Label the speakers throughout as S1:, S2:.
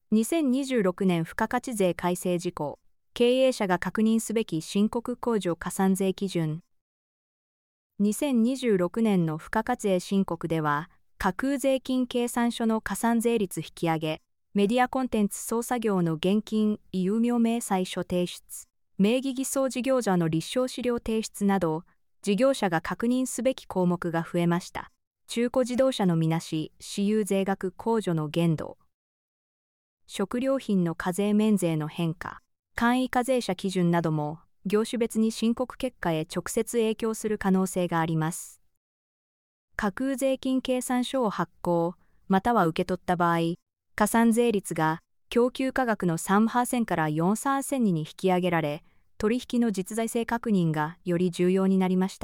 S1: 2026年付加価値税改正事項、経営者が確認すべき申告控除加算税基準。2026年の付加価値税申告では、架空税金計算書の加算税率引き上げ、メディアコンテンツ操作業の現金有名明細書提出、名義偽装事業者の立証資料提出など、事業者が確認すべき項目が増えました。中古自動車のみなし、私有税額控除の限度。食料品の課税免税の変化、簡易課税者基準なども、業種別に申告結果へ直接影響する可能性があります。架空税金計算書を発行、または受け取った場合、加算税率が供給価格の 3% から 4% に引き上げられ、取引の実在性確認がより重要になりました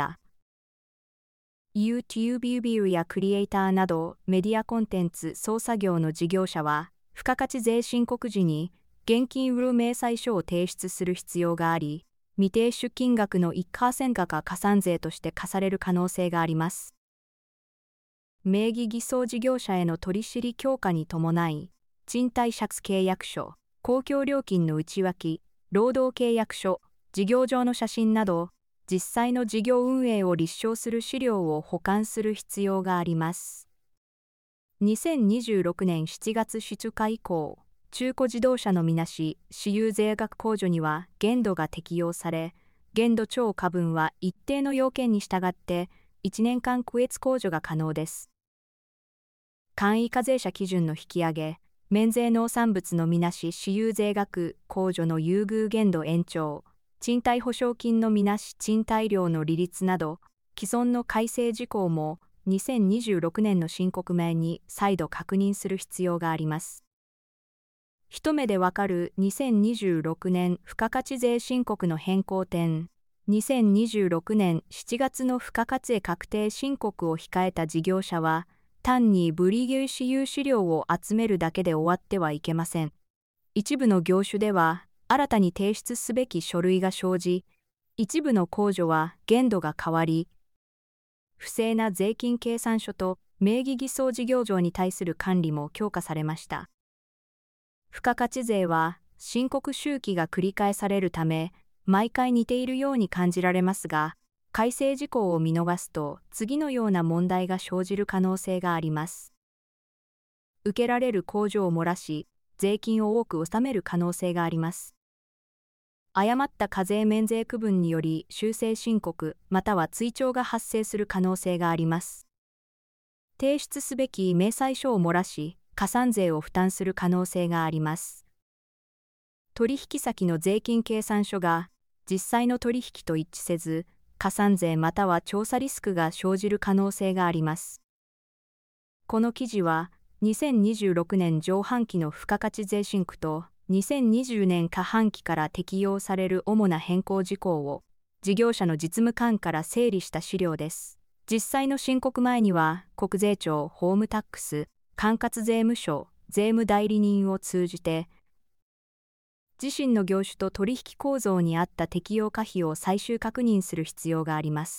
S1: 。YouTube やクリエイターなどメディアコンテンツ操作業の事業者は、付加価値税申告時に現金有明細書を提出する必要があり、未定出金額の 1% が加算税として課される可能性があります。名義偽装事業者への取り知り強化に伴い、賃貸借契約書、公共料金の内訳、労働契約書、事業上の写真など、実際の事業運営を立証する資料を保管する必要があります。2026年7月出荷以降、中古自動車のみなし、私有税額控除には限度が適用され、限度超過分は一定の要件に従って1年間区越控除が可能です。簡易課税者基準の引き上げ、免税農産物のみなし私有税額控除の優遇限度延長、賃貸保証金のみなし賃貸料の利率など、既存の改正事項も2026年の申告前に再度確認する必要があります。一目でわかる2026年付加価値税申告の変更点。2026年7月の付加価値税確定申告を控えた事業者は、単にブリゲー私有資料を集めるだけで終わってはいけません。一部の業種では、新たに提出すべき書類が生じ、一部の控除は限度が変わり、不正な税金計算書と名義偽装事業場に対する管理も強化されました。付加価値税は申告周期が繰り返されるため、毎回似ているように感じられますが、改正事項を見逃すと次のような問題が生じる可能性があります。受けられる控除を漏らし、税金を多く納める可能性があります。誤った課税免税区分により修正申告または追徴が発生する可能性があります。提出すべき明細書を漏らし、加算税を負担する可能性があります。取引先の税金計算書が実際の取引と一致せず、加算税または調査リスクが生じる可能性があります。この記事は2026年上半期の付加価値税申告と2020年下半期から適用される主な変更事項を事業者の実務官から整理した資料です。実際の申告前には国税庁、ホームタックス、管轄税務署、税務代理人を通じて、自身の業種と取引構造に合った適用可否を最終確認する必要があります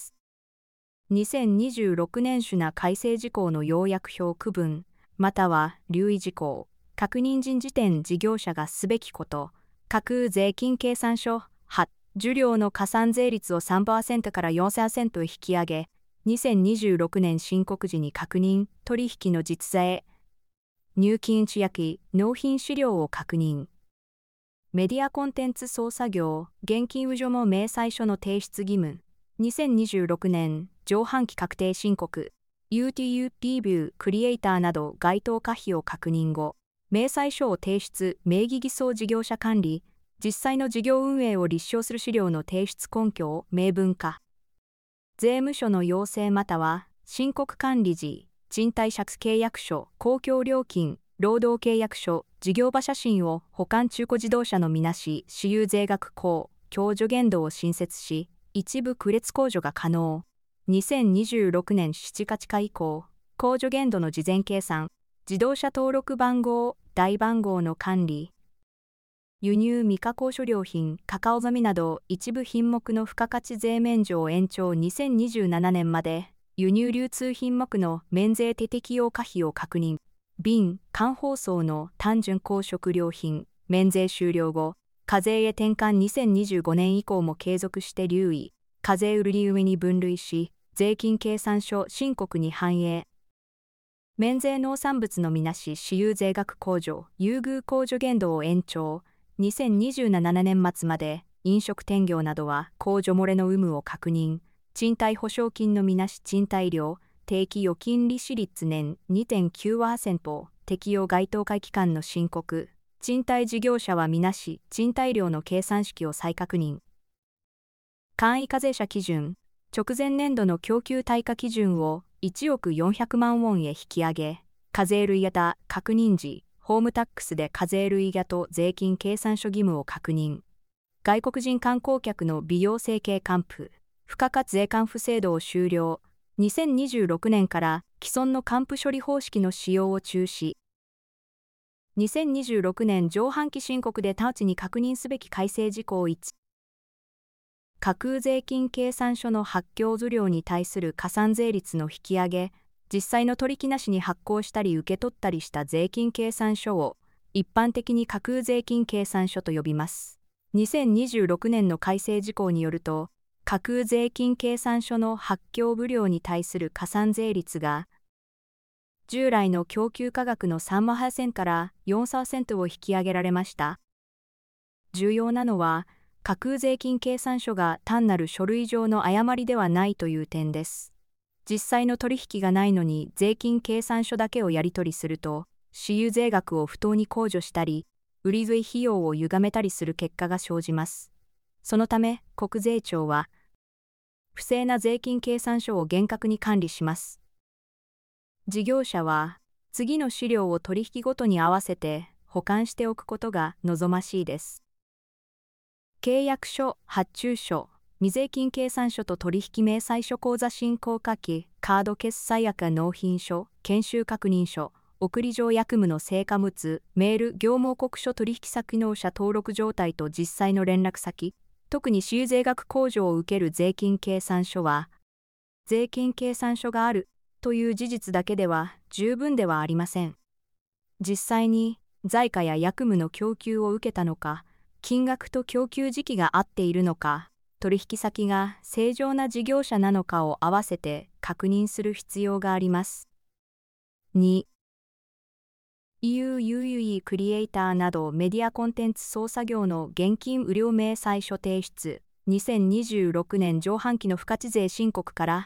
S1: 。2026年主な改正事項の要約表区分、または留意事項、確認時点事業者がすべきこと、架空税金計算書、受領の加算税率を 3% から 4% 引き上げ、2026年申告時に確認、取引の実在、入金内訳、納品資料を確認。メディアコンテンツ操作業、現金有も明細書の提出義務。2026年上半期確定申告。YouTube、クリエイターなど該当可否を確認後、明細書を提出、名義偽装事業者管理、実際の事業運営を立証する資料の提出根拠を明文化。税務署の要請または、申告管理時、賃貸借契約書、公共料金、労働契約書、事業場写真を保管中古自動車のみなし、私有税額控除限度を新設し、一部区列控除が可能。2026年7月以降、控除限度の事前計算、自動車登録番号、台番号の管理、輸入未加工諸料品、カカオザミなど一部品目の付加価値税免除を延長2027年まで、輸入流通品目の免税手適用可否を確認。 瓶、缶包装の単純高食料品、免税終了後、課税へ転換2025年以降も継続して留意、課税売り上に分類し、税金計算書申告に反映。免税農産物のみなし私有税額控除、優遇控除限度を延長、2027年末まで飲食店業などは控除漏れの有無を確認、賃貸保証金のみなし賃貸料、定期預金利子率年 2.9% 適用該当会期間の申告、賃貸事業者はみなし賃貸料の計算式を再確認。簡易課税者基準、直前年度の供給対価基準を1億400万ウォンへ引き上げ、課税類型確認時、ホームタックスで課税類型と税金計算書義務を確認。外国人観光客の美容整形還付、付加価値税還付制度を終了。2026年から既存の還付処理方式の使用を中止。2026年上半期申告で直ちに確認すべき改正事項1。架空税金計算書の発行図料に対する加算税率の引き上げ、実際の取引なしに発行したり受け取ったりした税金計算書を一般的に架空税金計算書と呼びます。2026年の改正事項によると、架空税金計算書の発行物料に対する加算税率が、従来の供給価格の 3% から 4% を引き上げられました。重要なのは、架空税金計算書が単なる書類上の誤りではないという点です。実際の取引がないのに税金計算書だけをやり取りすると、私有税額を不当に控除したり、売税費用を歪めたりする結果が生じます。そのため、国税庁は、不正な税金計算書を厳格に管理します。事業者は、次の資料を取引ごとに合わせて保管しておくことが望ましいです。契約書、発注書、未税金計算書と取引明細書口座進行下記、カード決済赤納品書、研修確認書、送り状役務の成果物、メール、業務報告書取引先納者登録状態と実際の連絡先、特に私有税額控除を受ける税金計算書は、税金計算書があるという事実だけでは十分ではありません。実際に財貨や役務の供給を受けたのか、金額と供給時期が合っているのか、取引先が正常な事業者なのかを合わせて確認する必要があります。2. UUE クリエイターなどメディアコンテンツ操作業の現金無料明細書提出。2026年上半期の付加値税申告から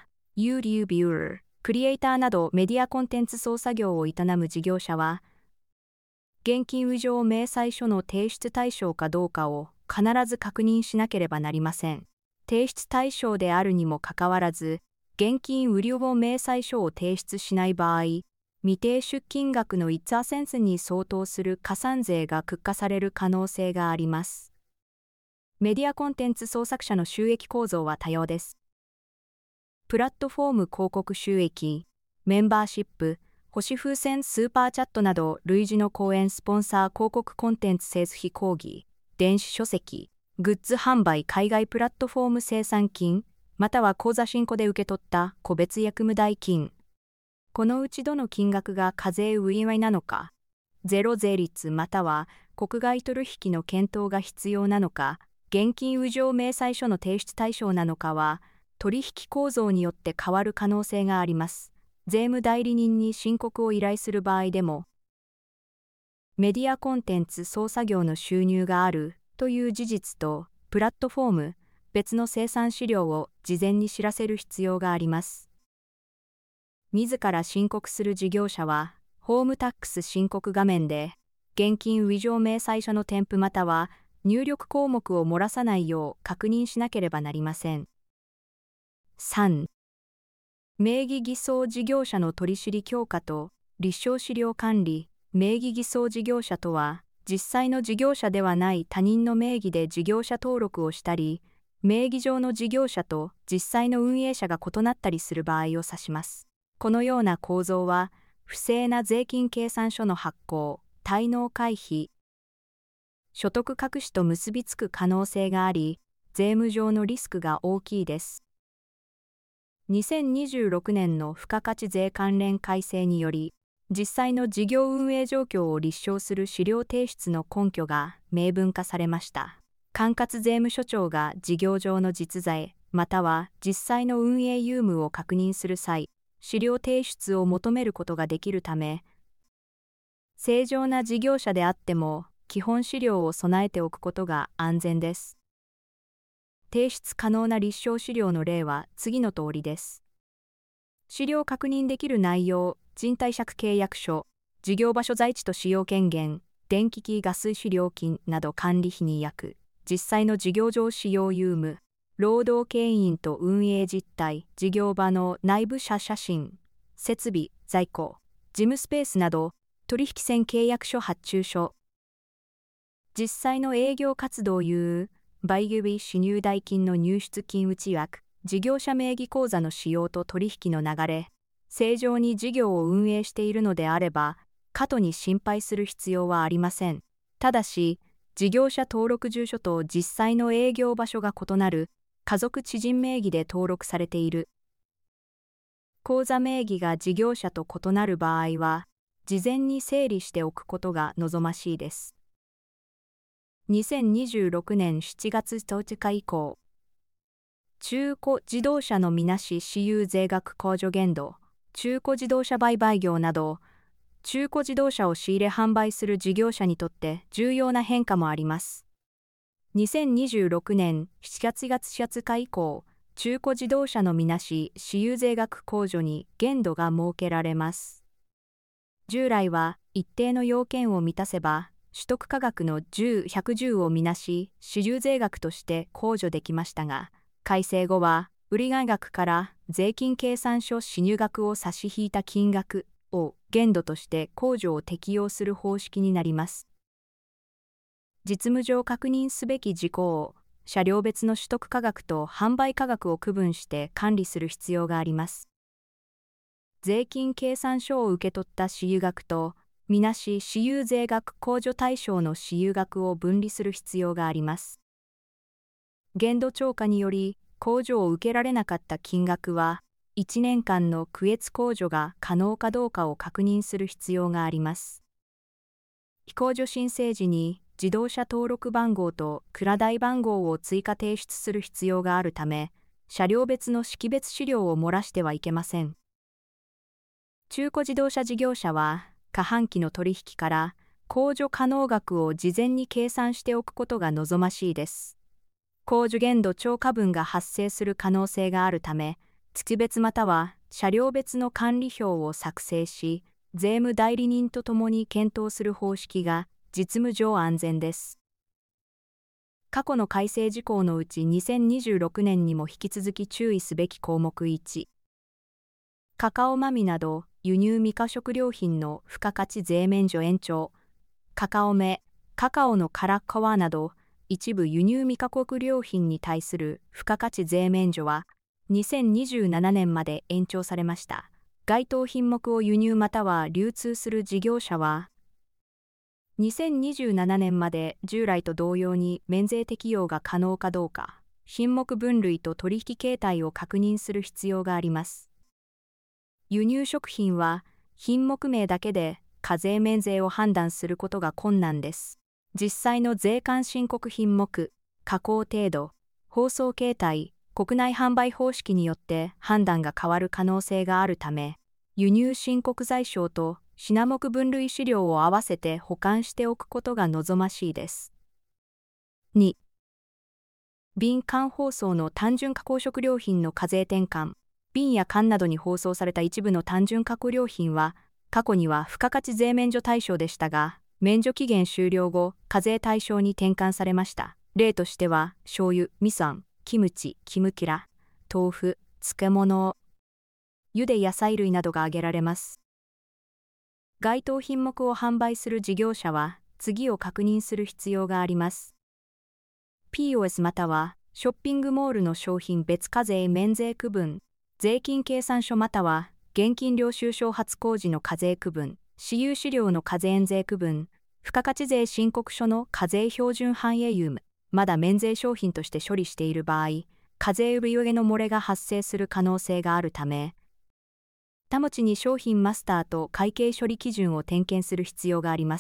S1: UUE クリエイターなどメディアコンテンツ操作業を営む事業者は、現金余剰明細書の提出対象かどうかを必ず確認しなければなりません。提出対象であるにもかかわらず、現金無料明細書を提出しない場合、未定出金額の 1% に相当する加算税が課課される可能性があります。メディアコンテンツ創作者の収益構造は多様です。プラットフォーム広告収益、メンバーシップ、星風船スーパーチャットなど類似の講演スポンサー広告コンテンツ製図費講義、電子書籍、グッズ販売海外プラットフォーム生産金、または口座進行で受け取った個別役務代金。このうちどの金額が課税売上なのか、ゼロ税率または国外取引の検討が必要なのか、現金余剰明細書の提出対象なのかは、取引構造によって変わる可能性があります。税務代理人に申告を依頼する場合でも、メディアコンテンツ操作業の収入があるという事実と、プラットフォーム、別の生産資料を事前に知らせる必要があります。自ら申告する事業者は、ホームタックス申告画面で、現金余剰明細書の添付または入力項目を漏らさないよう確認しなければなりません。3. 名義偽装事業者の取り知り強化と立証資料管理。名義偽装事業者とは、実際の事業者ではない他人の名義で事業者登録をしたり、名義上の事業者と実際の運営者が異なったりする場合を指します。このような構造は、不正な税金計算書の発行、滞納回避、所得隠しと結びつく可能性があり、税務上のリスクが大きいです。2026年の付加価値税関連改正により、 実際の事業運営状況を立証する資料提出の根拠が明文化されました。管轄税務署長が事業上の実在、または実際の運営有無を確認する際、資料提出を求めることができるため、正常な事業者であっても基本資料を備えておくことが安全です。提出可能な立証資料の例は次の通りです。資料確認できる内容、賃貸借契約書、事業場所在地と使用権限、電気機ガス費料金など管理費に約、実際の事業上使用有無、労働経員と運営実態、事業場の内部者写真、設備、在庫、事務スペースなど、取引先契約書発注書、実際の営業活動有無、売買収入代金の入出金内訳、事業者名義口座の使用と取引の流れ、正常に事業を運営しているのであれば、過度に心配する必要はありません。ただし、事業者登録住所と実際の営業場所が異なる、家族知人名義で登録されている。口座名義が事業者と異なる場合は、事前に整理しておくことが望ましいです。2026年7月10日以降、中古自動車のみなし私有税額控除限度、中古自動車売買業など、中古自動車を仕入れ販売する事業者にとって重要な変化もあります。2026年7月20日以降、中古自動車のみなし私有税額控除に限度が設けられます。従来は一定の要件を満たせば、取得価格の10、110をみなし私有税額として控除できましたが、改正後は売買額から税金計算書支入額を差し引いた金額を限度として控除を適用する方式になります。実務上確認すべき事項を車両別の取得価格と販売価格を区分して管理する必要があります。税金計算書を受け取った私有額とみなし私有税額控除対象の私有額を分離する必要があります。限度超過により控除を受けられなかった金額は、1年間の区越控除が可能かどうかを確認する必要があります。非控除申請時に自動車登録番号と蔵台番号を追加提出する必要があるため、車両別の識別資料を漏らしてはいけません。中古自動車事業者は、下半期の取引から控除可能額を事前に計算しておくことが望ましいです。控除限度超過分が発生する可能性があるため、月別または車両別の管理表を作成し、税務代理人とともに検討する方式が実務上安全です。過去の改正事項のうち2026年にも引き続き注意すべき項目1、カカオ豆など輸入未可食料品の付加価値税免除延長、カカオ芽、カカオの殻皮など一部輸入未可食料品に対する付加価値税免除は2027年まで延長されました。該当品目を輸入または流通する事業者は、2027年まで従来と同様に免税適用が可能かどうか、品目分類と取引形態を確認する必要があります。輸入食品は品目名だけで課税免税を判断することが困難です。実際の税関申告品目、加工程度、包装形態、国内販売方式によって判断が変わる可能性があるため、輸入申告財証と品目分類資料を合わせて保管しておくことが望ましいです。2、瓶缶包装の単純加工食料品の課税転換。瓶や缶などに包装された一部の単純加工料品は、過去には付加価値税免除対象でしたが、免除期限終了後、課税対象に転換されました。例としては、醤油、味噌あん、キムチ、キムキラ、豆腐、漬物、茹で野菜類などが挙げられます。該当品目を販売する事業者は、次を確認する必要があります。POS または、ショッピングモールの商品別課税免税区分、税金計算書または、現金領収書発行時の課税区分、私有資料の課税税区分、付加価値税申告書の課税標準反映有無、まだ免税商品として処理している場合、課税売上の漏れが発生する可能性があるため、 他持ちに商品マスターと会計処理基準を点検する必要があります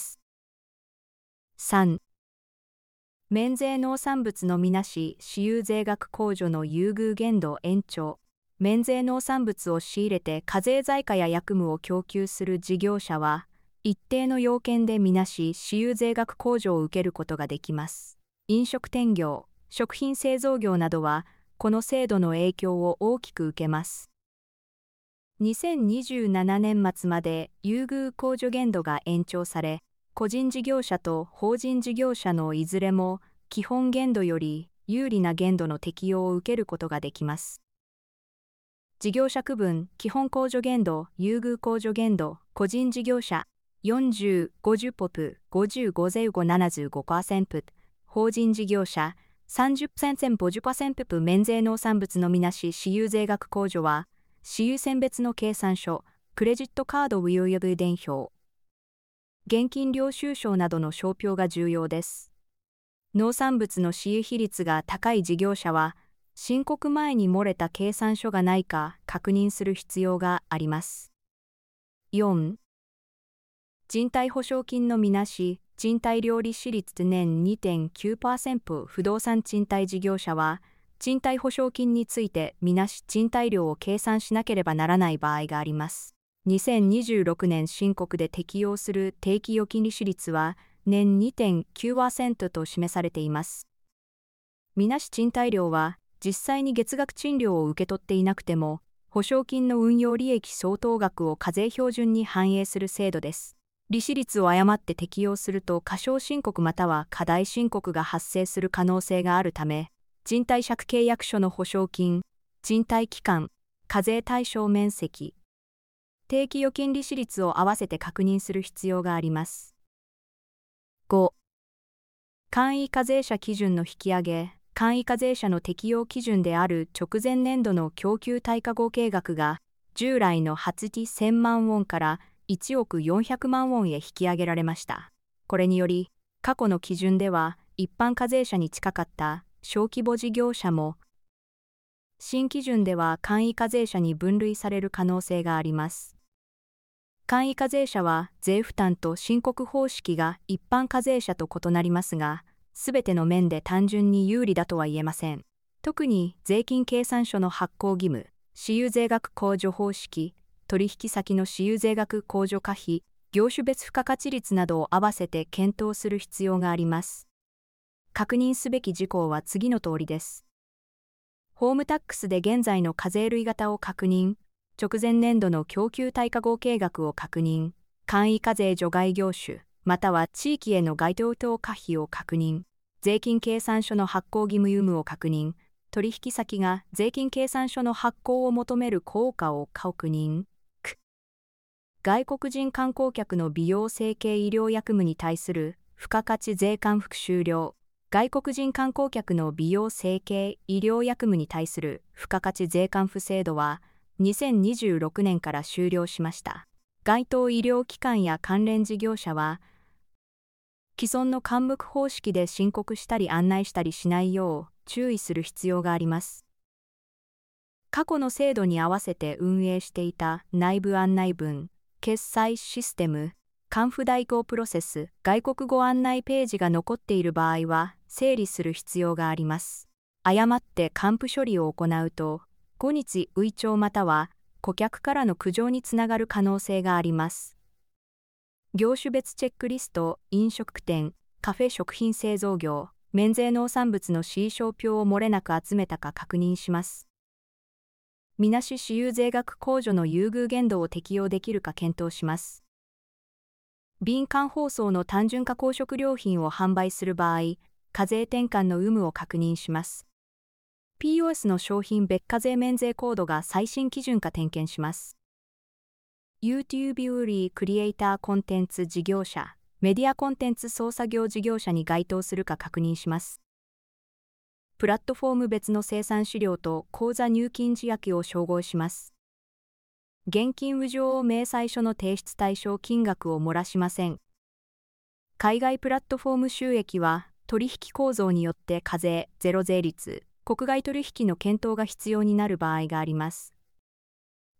S1: 。3. 免税農産物のみなし私有税額控除の優遇限度延長。免税農産物を仕入れて課税財貨や薬務を供給する事業者は、一定の要件でみなし私有税額控除を受けることができます。飲食店業、食品製造業などは、この制度の影響を大きく受けます。2027年末まで優遇控除限度が延長され、個人事業者と法人事業者のいずれも基本限度より有利な限度の適用を受けることができます。事業者区分、基本控除限度、優遇控除限度、個人事業者、40、50ポプ、55税後 75%、法人事業者、30% 50% プ免税農産物のみなし私有税額控除は、私有選別の計算書、クレジットカード及び伝票、現金領収書などの証票が重要です。農産物の私有比率が高い事業者は、申告前に漏れた計算書がないか確認する必要があります。4. 賃貸保証金のみなし、賃貸料利子率年 2.9% 不動産賃貸事業者は、賃貸保証金についてみなし賃貸料を計算しなければならない場合があります。2026年申告で適用する定期預金利子率は年 2.9% と示されています。みなし賃貸料は、実際に月額賃料を受け取っていなくても、保証金の運用利益相当額を課税標準に反映する制度です。利子率を誤って適用すると過少申告または過大申告が発生する可能性があるため、賃貸借契約書の保証金、賃貸期間、課税対象面積、定期預金利子率を合わせて確認する必要があります。5. 簡易課税者基準の引き上げ。簡易課税者の適用基準である直前年度の供給対価合計額が従来の8期1000万ウォンから1億400万ウォンへ引き上げられました。これにより、過去の基準では一般課税者に近かった小規模事業者も新基準では簡易課税者に分類される可能性があります。簡易課税者は税負担と申告方式が一般課税者と異なりますが、すべての面で単純に有利だとは言えません。特に税金計算書の発行義務、私有税額控除方式、取引先の私有税額控除可否、業種別付加価値率などを合わせて検討する必要があります。確認すべき事項は次の通りです。ホームタックスで現在の課税類型を確認、直前年度の供給対価合計額を確認、簡易課税除外業種、または地域への該当等可否を確認、税金計算書の発行義務有無を確認、取引先が税金計算書の発行を求める効果を確認。外国人観光客の美容整形医療薬務に対する付加価値税関復終了。外国人観光客の美容整形医療薬務に対する付加価値税関付制度は2026年から終了しました。該当医療機関や関連事業者は、既存の幹部方式で申告したり案内したりしないよう注意する必要があります。過去の制度に合わせて運営していた内部案内文、決済システム、還付代行プロセス、外国語案内ページが残っている場合は整理する必要があります。誤って還付処理を行うと、後日追徴または顧客からの苦情につながる可能性があります。業種別チェックリスト、飲食店、カフェ食品製造業、免税農産物の C 商標を漏れなく集めたか確認します。みなし私有税額控除の優遇限度を適用できるか検討します。敏感包装の単純加工食料品を販売する場合、課税転換の有無を確認します。POS の商品別課税免税コードが最新基準か点検します。YouTube よりクリエイターコンテンツ事業者、メディアコンテンツ操作業事業者に該当するか確認します。プラットフォーム別の生産資料と口座入金時明を照合します。現金余剰明細書の提出対象金額を漏らしません。海外プラットフォーム収益は取引構造によって課税、ゼロ税率、国外取引の検討が必要になる場合があります。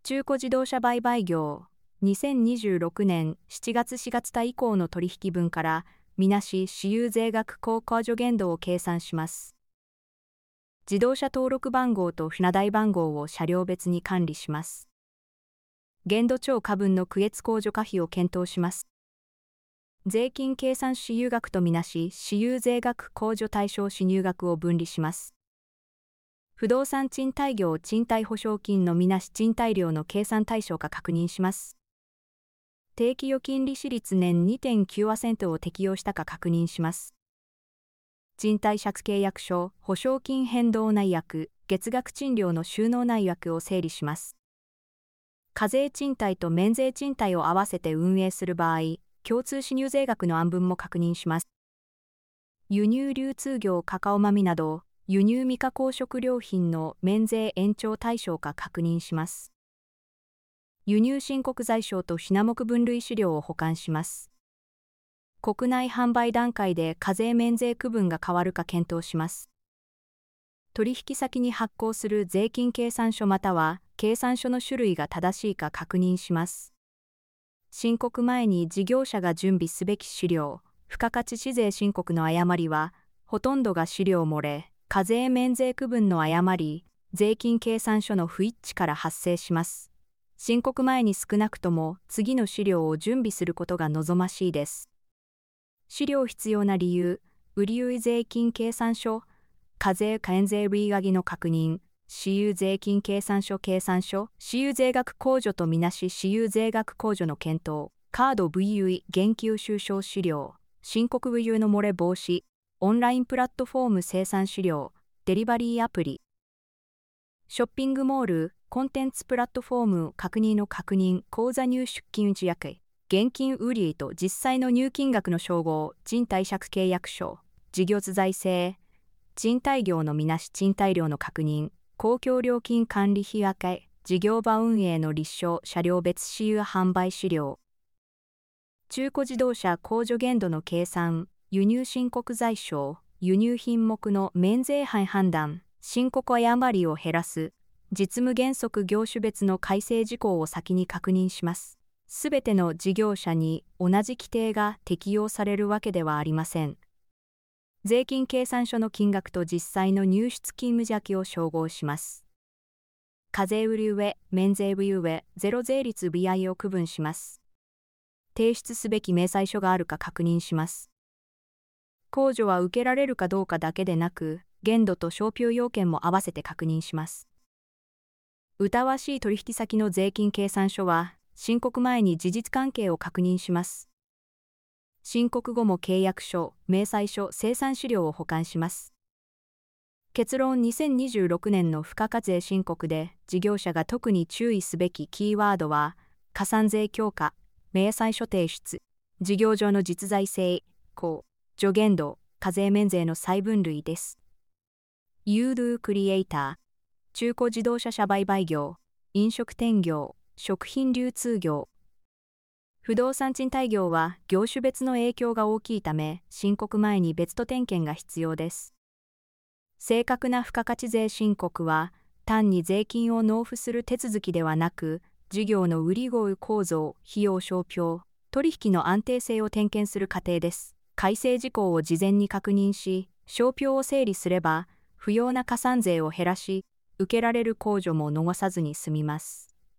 S1: 中古自動車売買業、2026年7月4月対以降の取引分から、みなし私有税額控除限度を計算します。自動車登録番号と船台番号を車両別に管理します。限度超過分の区越控除可否を検討します。税金計算私有額とみなし私有税額控除対象私入額を分離します。不動産賃貸業賃貸保証金のみなし賃貸料の計算対象か確認します。定期預金利子率年 2.9% を適用したか確認します。賃貸借契約書、保証金変動内訳、月額賃料の収納内訳を整理します。課税賃貸と免税賃貸を合わせて運営する場合、共通支入税額の案分も確認します。輸入流通業カカオ豆など、輸入未加工食料品の免税延長対象か確認します。輸入申告財証と品目分類資料を保管します。国内販売段階で課税免税区分が変わるか検討します。取引先に発行する税金計算書または計算書の種類が正しいか確認します。申告前に事業者が準備すべき資料、付加価値市税申告の誤りは、ほとんどが資料漏れ、課税免税区分の誤り、税金計算書の不一致から発生します。申告前に少なくとも次の資料を準備することが望ましいです。資料必要な理由、売上税金計算書、課税減税類上げの確認、私有税金計算書、私有税額控除とみなし私有税額控除の検討、カード VUE 減給収償資料、申告 VUE の漏れ防止、オンラインプラットフォーム生産資料、デリバリーアプリ、ショッピングモール、コンテンツプラットフォーム確認の確認、口座入出金内訳、現金売上と実際の入金額の照合、賃貸借契約書、事業津財政、賃貸業のみなし賃貸料の確認、公共料金管理費分け、事業場運営の立証、車両別私有販売資料、中古自動車控除限度の計算、輸入申告財証、輸入品目の免税範囲判断、申告誤りを減らす、実務原則業種別の改正事項を先に確認します。すべての事業者に同じ規定が適用されるわけではありません。税金計算書の金額と実際の入出金無邪気を照合します。課税売上、免税売上、ゼロ税率 BI を区分します。提出すべき明細書があるか確認します。控除は受けられるかどうかだけでなく、限度と商標要件も合わせて確認します。疑わしい取引先の税金計算書は、申告前に事実関係を確認します。申告後も契約書、明細書、生産資料を保管します。結論2026年の付加価税申告で事業者が特に注意すべきキーワードは、加算税強化、明細書提出、事業上の実在性、助限度、課税免税の再分類です。ユードゥクリエイター、中古自動車車売買業、飲食店業、食品流通業。不動産賃貸業は業種別の影響が大きいため、申告前に別途点検が必要です。正確な付加価値税申告は、単に税金を納付する手続きではなく、事業の売り声構造、費用商標、取引の安定性を点検する過程です。改正事項を事前に確認し、商標を整理すれば、不要な加算税を減らし、受けられる控除も逃さずに済みます。